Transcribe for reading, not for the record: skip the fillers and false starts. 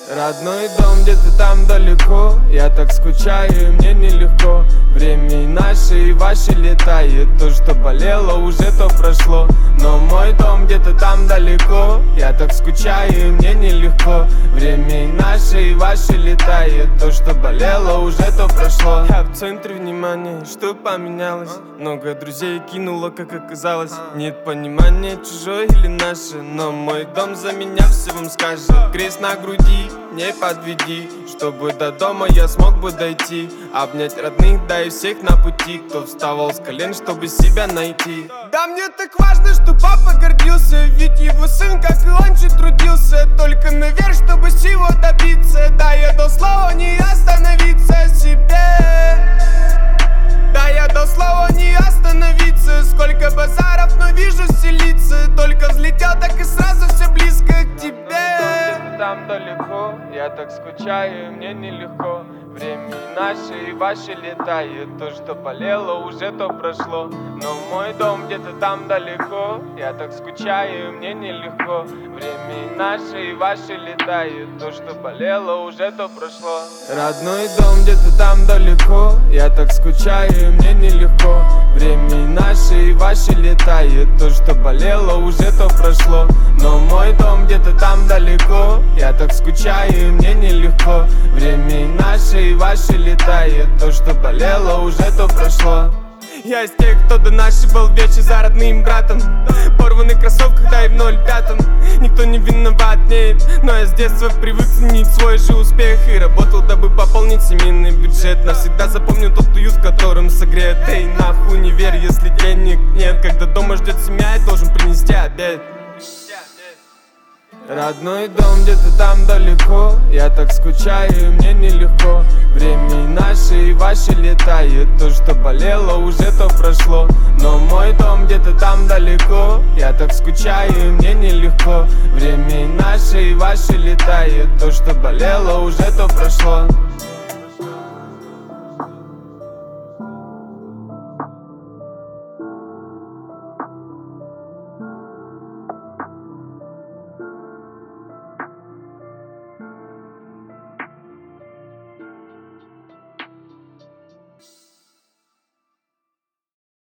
Родной дом где-то там далеко, я так скучаю, и мне нелегко. Время и наше, и ваше летает. То, что болело, уже то прошло. Но мой дом где-то там далеко, я так скучаю, и мне нелегко. Время и наше, и ваше летает. То, что болело, уже то прошло. Я в центре внимания, что поменялось? Много друзей кинуло, как оказалось. Нет понимания, чужое или наше. Но мой дом за меня все вам скажет. Крест на груди, не подведи, чтобы до дома я смог бы дойти. Обнять родных, да и всех на пути, кто вставал с колен, чтобы себя найти. Да мне так важно, что папа гордился, ведь его сын, как и он же, трудился только наверх, чтобы всего добиться. Да, я дал слово не остановиться себе. Да, я дал слово не остановиться. Сколько базаров, но вижу все лица. Только взлетел, так и сразу все близко к тебе. Там далеко, я так скучаю, и мне нелегко. Время и наше, и ваше летает. То, что болело, уже то прошло. Но мой дом где-то там далеко, я так скучаю, и мне нелегко. Время и наше, и ваше летает. То, что болело, уже то прошло. Родной дом где-то там далеко, я так скучаю, и мне нелегко. Время и наше, и ваше летает. То, что болело, уже то прошло. Но мой дом где-то там далеко, я так скучаю, и мне нелегко. Время и наше, и ваше летает. То, что болело, уже то прошло. Я из тех, кто до нашей был вечер за родным братом. Порваны кроссовки, да и в 05-м. Никто не виноват, нет. Но я с детства привык ценить свой же успех. И работал, дабы пополнить семейный бюджет. Навсегда запомню тот уют, в котором согрет. Эй, нахуй не верь, если денег нет. Когда дома ждет семья, я должен принести обед. Родной дом где-то там далеко, я так скучаю, и мне нелегко. Время и наше, и ваше летает. То, что болело, уже то прошло. Но мой дом где-то там далеко, я так скучаю, и мне нелегко. Время и наше, и ваше летает. То, что болело, уже то прошло.